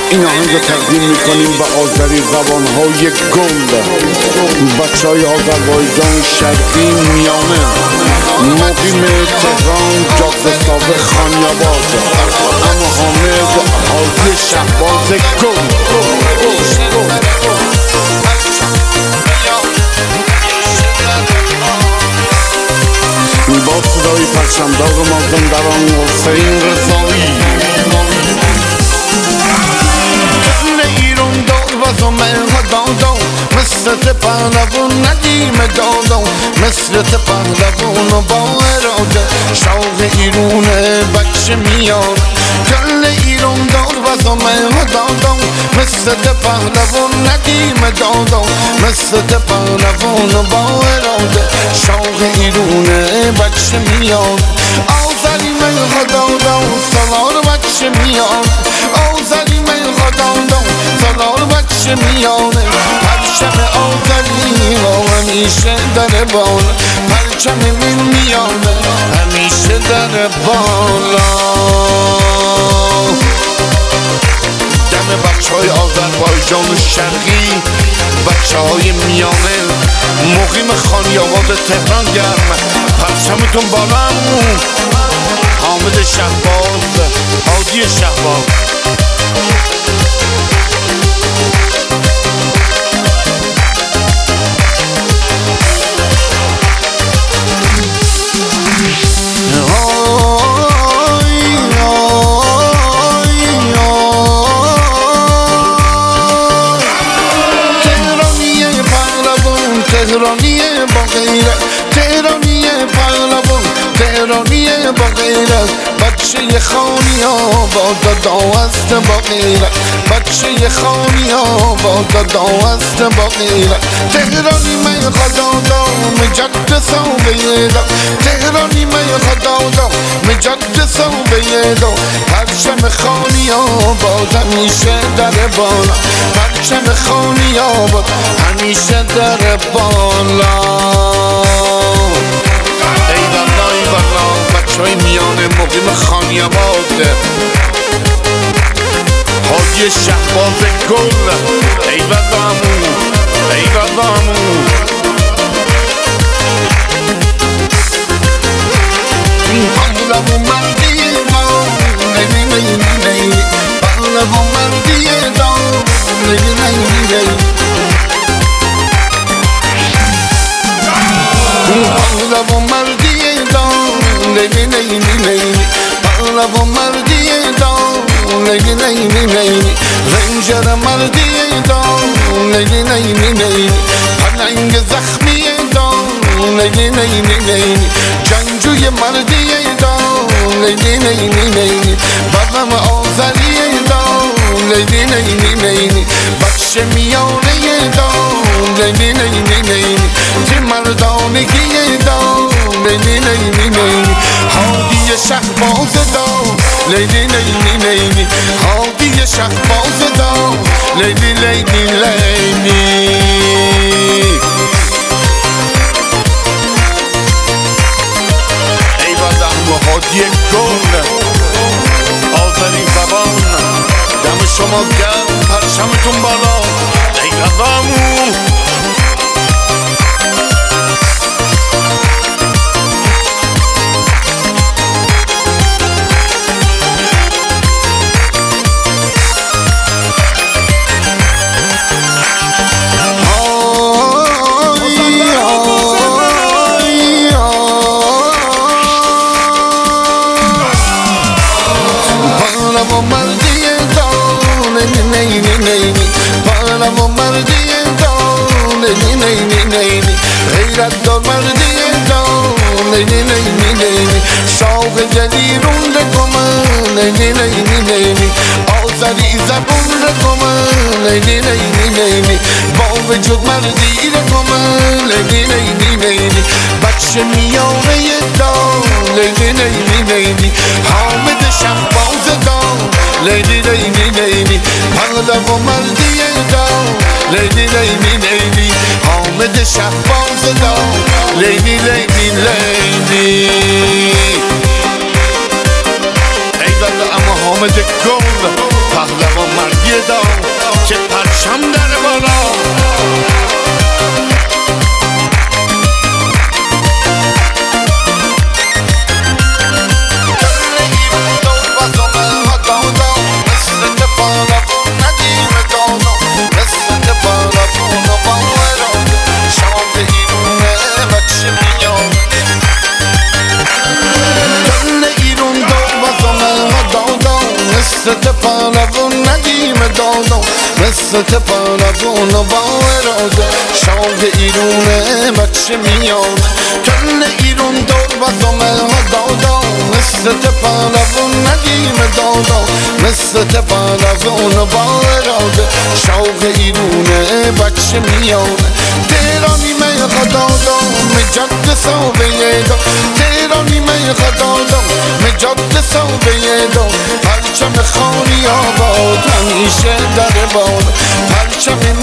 این آهنگ رو تقدیم میکنیم به آذری زبانهای گل، بچه های آذربایجان شرقی میانه، مقیم تهران، جاده ساوه، خانیاباد، اما حامد حاجی شهباز گل. با صدای پرچمدار مازندران حسین رضایی. مثل پهلوون ندیم دادم، مثل پهلوون و با اراده شوق ایرونه بچه میاد. کل ایران دار وزمه دادم، مثل پهلوون ندیم دادم، مثل پهلوون و با اراده شوق ایرونه بچه میاد. آذری من خدادم سالار بچه میاد، آذری من خدادم سالار بچه میاد. پرچم آذری و همیشه در بالا، پرچم من میانه همیشه در بالا. دم بچه های آذربایجان شرقی، بچه های میانه، مقیم خانیاباد تهران گرم، پرچمتون بالا. حامد شهباز، حاجی شهباز. تهرانیه با غیرت، تهرانیه پهلوان، تهرانیه با غیرت، بچه خانیاباد دادا است با غیرت، بچه خانیاباد دادا است با غیرت. تهرانی من خدا دام جد ساوه دام، تهرانی من خدا دام جد ساوه دام. پرچم خانیاباد همیشه در بالا، پرچم خانیاباد همیشه در بالا. ای والا ای والا بچه های میانه مقیم خانیاباد، حاجی شهباز گل. ای والا امو، ای والا امو. پهلوان مردی دام، نی نی نی نی، پهلوان مردی دام، نی نی نی نی. پهلوان مردی دام، نی نی نی نی، پهلوان مردی دام، نی نی نی نی. رنجر مردی دام، نی نی نی نی، پلنگ زخمی دام، نی نی نی نی. جنگجوی مردی دام، نی نی نی نی، بابام آذری دام، نی نی نی نی. بچه میانه دام، نی نی نی نی، چه مردانگی دام، نی نی نی نی. حاجی شهباز دام، نی نی نی نی، حاجی شهباز دام، نی نی نی نی. ای والا حاجی گل، آذری زبان، دم شما گرم، پرچمتون بالا. ای والا پهلوان مردی دام، نی نی نی نی، پهلوان مردی دام، نی نی نی نی. غیرت دار مردی دام، نی نی نی نی. شوق جلیرون دکمن، نی نی نی نی. آذری زبون دکمن، نی نی نی نی. با وجود مردی دکمن، نی نی نی نی. بچه میانه دام، نی نی نی نی. حامد شهباز دام، لیلی لیلی لیلی، پهلوان مردی دام، لیلی لیلی لیلی. حامد شهباز دام، لیلی لیلی لیلی. ای والا اما حامد گل، پهلوان مردی مثل تپارون و با اراده شاه ایرونه بچه میانه کل ایرون دور بزمه ها دادا مثل تپارون ندیم دادا مثل تپارون و با اراده شاه ایرونه بچه میانه تهرانی می خدادا مجد صوبه دا تهرانی می خدادا مجد صوبه دا پرچم خانی آباد همیشه در باد پرچم